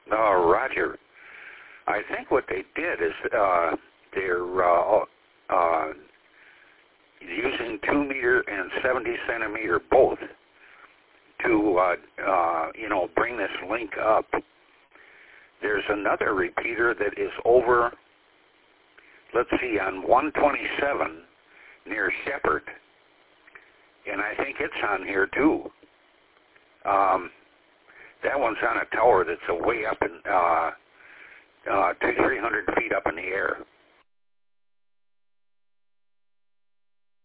Roger. I think what they did is they're using 2 meter and 70 centimeter both to bring this link up. There's another repeater that is over, let's see, on 127 near Shepherd, and I think it's on here too. That one's on a tower that's way up in 200-300 feet up in the air.